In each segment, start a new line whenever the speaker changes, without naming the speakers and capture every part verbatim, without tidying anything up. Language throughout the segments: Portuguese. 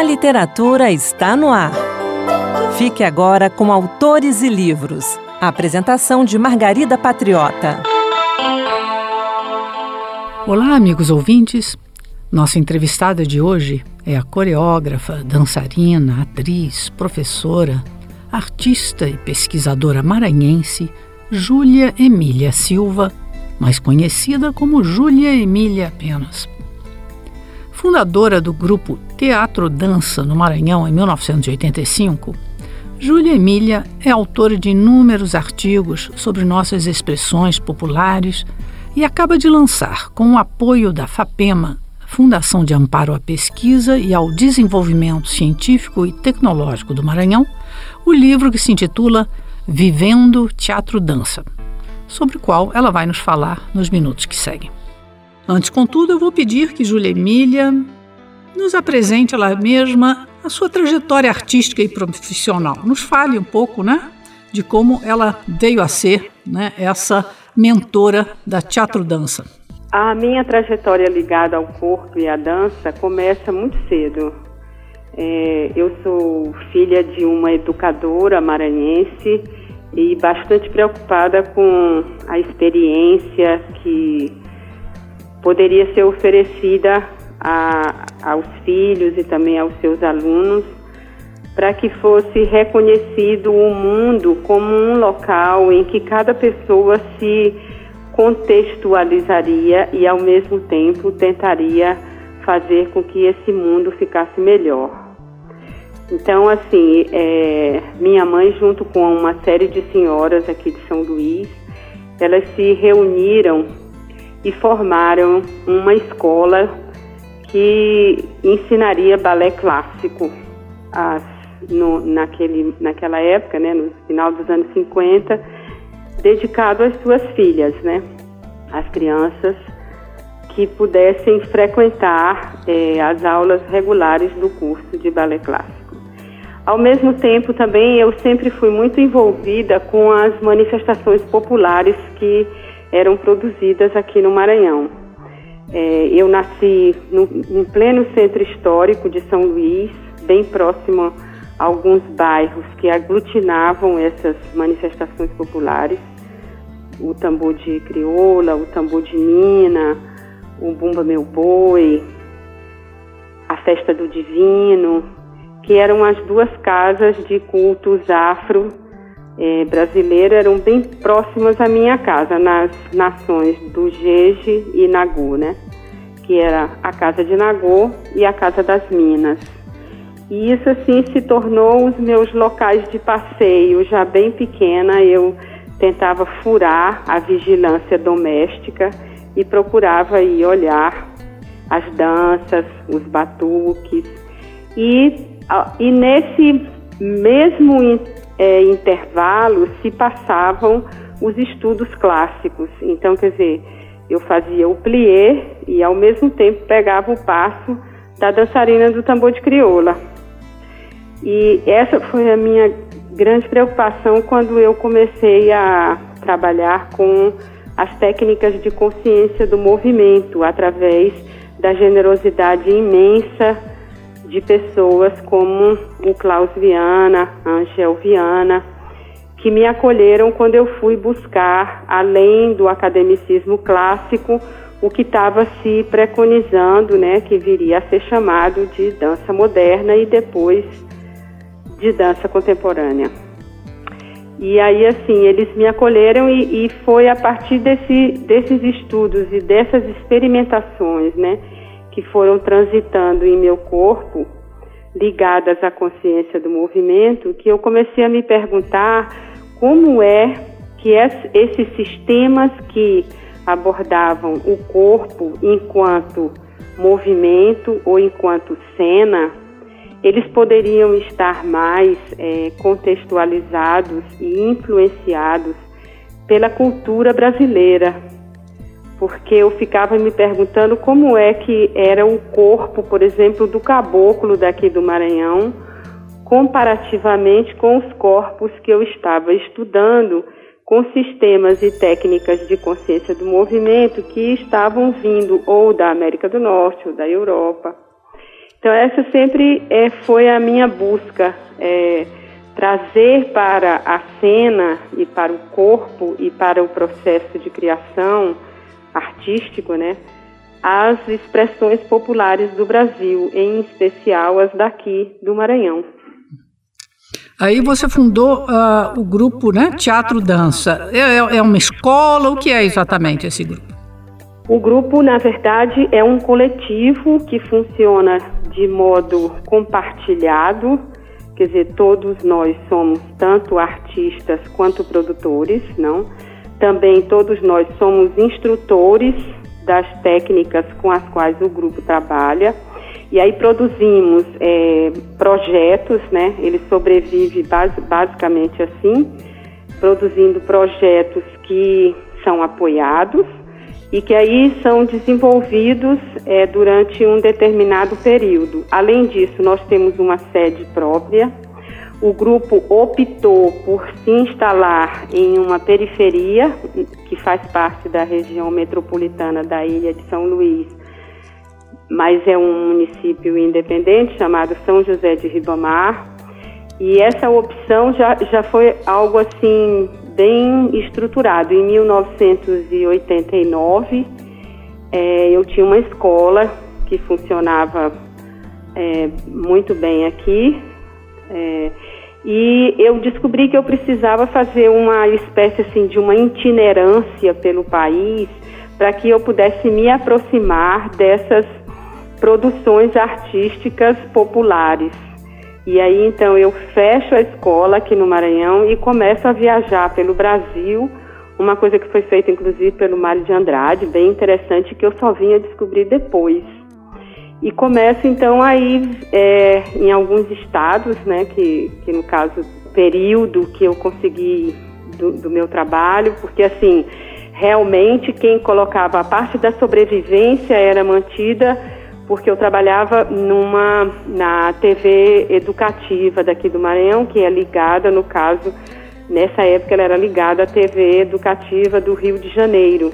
literatura está no ar. Fique agora com Autores e Livros. A apresentação de Margarida Patriota.
Olá, amigos ouvintes. Nossa entrevistada de hoje é a coreógrafa, dançarina, atriz, professora, artista e pesquisadora maranhense Júlia Emília Silva, mais conhecida como Júlia Emília apenas. Fundadora do grupo Teatro Dança no Maranhão em mil novecentos e oitenta e cinco, Júlia Emília é autora de inúmeros artigos sobre nossas expressões populares e acaba de lançar, com o apoio da FAPEMA, Fundação de Amparo à Pesquisa e ao Desenvolvimento Científico e Tecnológico do Maranhão, o livro que se intitula Vivendo Teatro Dança, sobre o qual ela vai nos falar nos minutos que seguem. Antes, contudo, eu vou pedir que Júlia Emília nos apresente ela mesma a sua trajetória artística e profissional. Nos fale um pouco, né, de como ela veio a ser, né, essa mentora da Teatro Dança.
A minha trajetória ligada ao corpo e à dança começa muito cedo. É, eu sou filha de uma educadora maranhense e bastante preocupada com a experiência que poderia ser oferecida a, aos filhos e também aos seus alunos, para que fosse reconhecido o mundo como um local em que cada pessoa se contextualizaria e, ao mesmo tempo, tentaria fazer com que esse mundo ficasse melhor. Então, assim, é, minha mãe, junto com uma série de senhoras aqui de São Luís, elas se reuniram e formaram uma escola que ensinaria balé clássico as, no, naquele, naquela época, né, no final dos anos cinquenta, dedicado às suas filhas, né, às crianças que pudessem frequentar é, as aulas regulares do curso de balé clássico. Ao mesmo tempo, também, eu sempre fui muito envolvida com as manifestações populares que eram produzidas aqui no Maranhão. É, eu nasci no, em pleno centro histórico de São Luís, bem próximo a alguns bairros que aglutinavam essas manifestações populares. O tambor de crioula, o tambor de mina, o bumba meu boi, a festa do divino, que eram as duas casas de cultos afro eh, brasileiro, eram bem próximas à minha casa, nas nações do Jeje e Nagô, né? Que era a casa de Nagô e a casa das Minas. E isso, assim, se tornou os meus locais de passeio. Já bem pequena, eu tentava furar a vigilância doméstica e procurava ir olhar as danças, os batuques. E E nesse mesmo é, intervalo se passavam os estudos clássicos. Então, quer dizer, eu fazia o plié e ao mesmo tempo pegava o passo da dançarina do tambor de crioula. E essa foi a minha grande preocupação quando eu comecei a trabalhar com as técnicas de consciência do movimento, através da generosidade imensa de pessoas como o Klaus Viana, a Angel Viana, que me acolheram quando eu fui buscar, além do academicismo clássico, o que estava se preconizando, né, que viria a ser chamado de dança moderna e depois de dança contemporânea. E aí, assim, eles me acolheram e, e foi a partir desse, desses estudos e dessas experimentações, né, que foram transitando em meu corpo, ligadas à consciência do movimento, que eu comecei a me perguntar como é que esses sistemas que abordavam o corpo enquanto movimento ou enquanto cena, eles poderiam estar mais é, contextualizados e influenciados pela cultura brasileira. Porque eu ficava me perguntando como é que era o corpo, por exemplo, do caboclo daqui do Maranhão, comparativamente com os corpos que eu estava estudando, com sistemas e técnicas de consciência do movimento que estavam vindo ou da América do Norte ou da Europa. Então essa sempre é, foi a minha busca, é, trazer para a cena e para o corpo e para o processo de criação artístico, né, as expressões populares do Brasil, em especial as daqui do Maranhão.
Aí você fundou uh, o grupo, né, Teatro Dança. É, é uma escola? O que é exatamente esse grupo?
O grupo, na verdade, é um coletivo que funciona de modo compartilhado, quer dizer, todos nós somos tanto artistas quanto produtores, não? Também todos nós somos instrutores das técnicas com as quais o grupo trabalha. E aí produzimos é, projetos, né? Ele sobrevive base, basicamente assim, produzindo projetos que são apoiados e que aí são desenvolvidos é, durante um determinado período. Além disso, nós temos uma sede própria. O grupo optou por se instalar em uma periferia que faz parte da região metropolitana da Ilha de São Luís, mas é um município independente chamado São José de Ribamar. E essa opção já, já foi algo assim bem estruturado. Em mil novecentos e oitenta e nove, é, eu tinha uma escola que funcionava é, muito bem aqui, é, e eu descobri que eu precisava fazer uma espécie assim, de uma itinerância pelo país para que eu pudesse me aproximar dessas produções artísticas populares. E aí, então, eu fecho a escola aqui no Maranhão e começo a viajar pelo Brasil, uma coisa que foi feita, inclusive, pelo Mário de Andrade, bem interessante, que eu só vim a descobrir depois. E começo, então, aí é, em alguns estados, né, que, que no caso, período que eu consegui do, do meu trabalho, porque, assim, realmente quem colocava a parte da sobrevivência era mantida porque eu trabalhava numa, na T V educativa daqui do Maranhão, que é ligada, no caso, nessa época ela era ligada à T V educativa do Rio de Janeiro.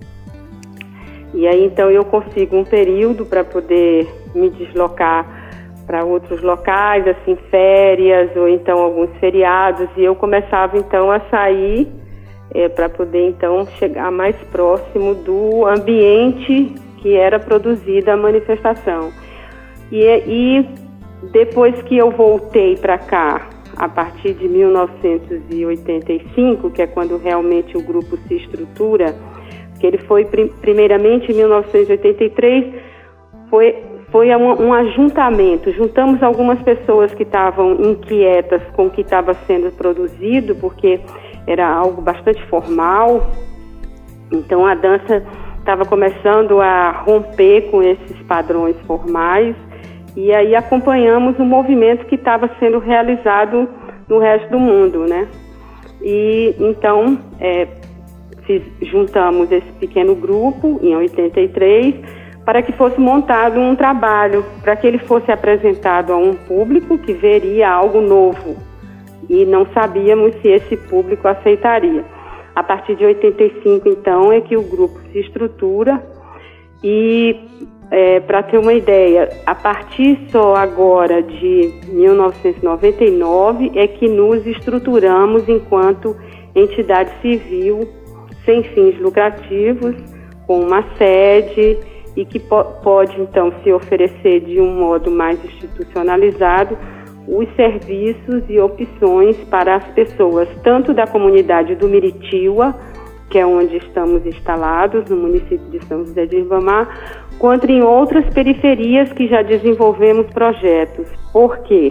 E aí então eu consigo um período para poder me deslocar para outros locais, assim, férias ou então alguns feriados, e eu começava então a sair é, para poder então chegar mais próximo do ambiente que era produzida a manifestação. E, e depois que eu voltei para cá, a partir de mil novecentos e oitenta e cinco, que é quando realmente o grupo se estrutura, que ele foi primeiramente em mil novecentos e oitenta e três, foi, foi um, um ajuntamento. Juntamos algumas pessoas que estavam inquietas com o que estava sendo produzido, porque era algo bastante formal. Então a dança estava começando a romper com esses padrões formais, e aí acompanhamos o movimento que estava sendo realizado no resto do mundo, né? E então é, fiz, juntamos esse pequeno grupo em oitenta e três para que fosse montado um trabalho, para que ele fosse apresentado a um público que veria algo novo, e não sabíamos se esse público aceitaria. A partir de oitenta e cinco, então, é que o grupo se estrutura e, é, para ter uma ideia, a partir só agora de mil novecentos e noventa e nove é que nos estruturamos enquanto entidade civil sem fins lucrativos, com uma sede e que po- pode, então, se oferecer de um modo mais institucionalizado os serviços e opções para as pessoas, tanto da comunidade do Miritiua, que é onde estamos instalados, no município de São José de Ribamar, quanto em outras periferias que já desenvolvemos projetos. Por quê?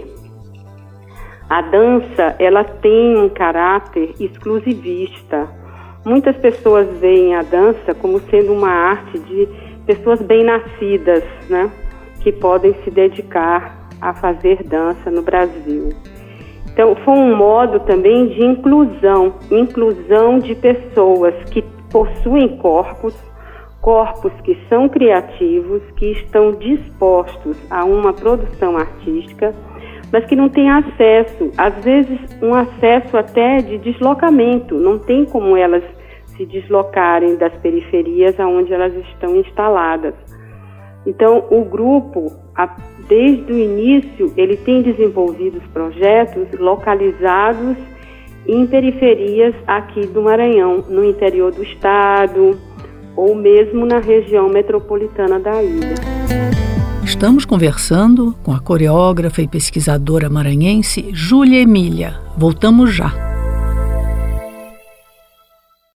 A dança, ela tem um caráter exclusivista. Muitas pessoas veem a dança como sendo uma arte de pessoas bem-nascidas, né, que podem se dedicar a fazer dança no Brasil. Então, foi um modo também de inclusão, inclusão de pessoas que possuem corpos, corpos que são criativos, que estão dispostos a uma produção artística, mas que não têm acesso, às vezes um acesso até de deslocamento, não tem como elas se deslocarem das periferias aonde elas estão instaladas. Então, o grupo, desde o início, ele tem desenvolvido projetos localizados em periferias aqui do Maranhão, no interior do estado, ou mesmo na região metropolitana da ilha.
Estamos conversando com a coreógrafa e pesquisadora maranhense Júlia Emília. Voltamos já.